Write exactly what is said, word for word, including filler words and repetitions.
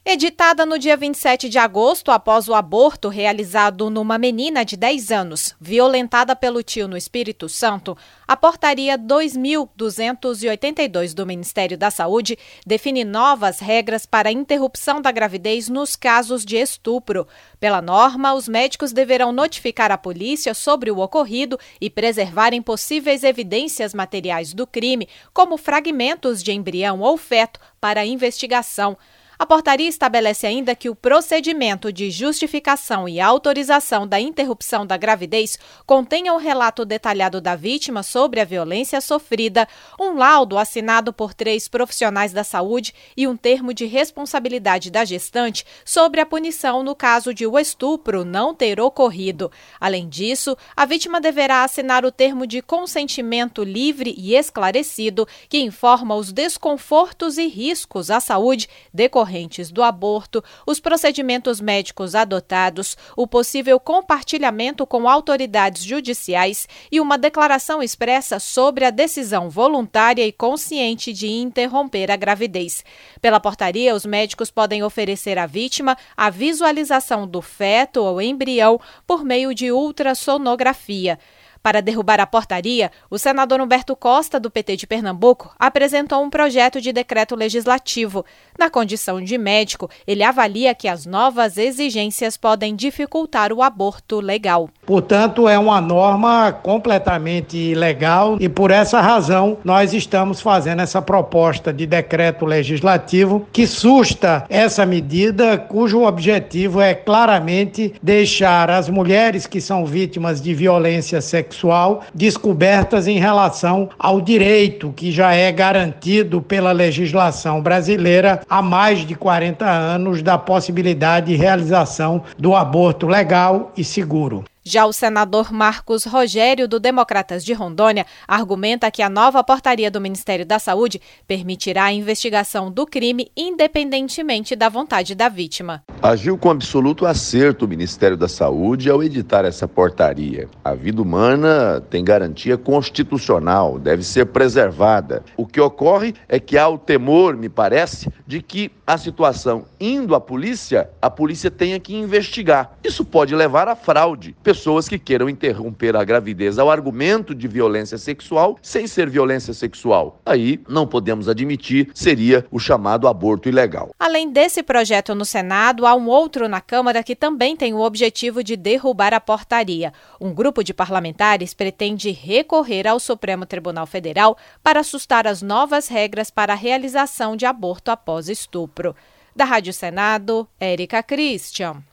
Editada no dia vinte e sete de agosto, após o aborto realizado numa menina de dez anos, violentada pelo tio no Espírito Santo, a Portaria dois mil duzentos e oitenta e dois do Ministério da Saúde define novas regras para a interrupção da gravidez nos casos de estupro. Pela norma, os médicos deverão notificar a polícia sobre o ocorrido e preservarem possíveis evidências materiais do crime, como fragmentos de embrião ou feto, para a investigação. A portaria estabelece ainda que o procedimento de justificação e autorização da interrupção da gravidez contenha um relato detalhado da vítima sobre a violência sofrida, um laudo assinado por três profissionais da saúde e um termo de responsabilidade da gestante sobre a punição no caso de o estupro não ter ocorrido. Além disso, a vítima deverá assinar o termo de consentimento livre e esclarecido, que informa os desconfortos e riscos à saúde decorrentes do aborto, os procedimentos médicos adotados, o possível compartilhamento com autoridades judiciais e uma declaração expressa sobre a decisão voluntária e consciente de interromper a gravidez. Pela portaria, os médicos podem oferecer à vítima a visualização do feto ou embrião por meio de ultrassonografia. Para derrubar a portaria, o senador Humberto Costa, do P T de Pernambuco, apresentou um projeto de decreto legislativo. Na condição de médico, ele avalia que as novas exigências podem dificultar o aborto legal. Portanto, é uma norma completamente legal e, por essa razão, nós estamos fazendo essa proposta de decreto legislativo que susta essa medida, cujo objetivo é claramente deixar as mulheres que são vítimas de violência sexual sexual descobertas em relação ao direito que já é garantido pela legislação brasileira há mais de quarenta anos da possibilidade de realização do aborto legal e seguro. Já o senador Marcos Rogério, do Democratas de Rondônia, argumenta que a nova portaria do Ministério da Saúde permitirá a investigação do crime independentemente da vontade da vítima. Agiu com absoluto acerto o Ministério da Saúde ao editar essa portaria. A vida humana tem garantia constitucional, deve ser preservada. O que ocorre é que há o temor, me parece, de que a situação indo à polícia, a polícia tenha que investigar. Isso pode levar à fraude. Pessoas que queiram interromper a gravidez ao argumento de violência sexual sem ser violência sexual. Aí não podemos admitir, seria o chamado aborto ilegal. Além desse projeto no Senado, há um outro na Câmara que também tem o objetivo de derrubar a portaria. Um grupo de parlamentares pretende recorrer ao Supremo Tribunal Federal para assustar as novas regras para a realização de aborto após estupro. Da Rádio Senado, Érica Christian.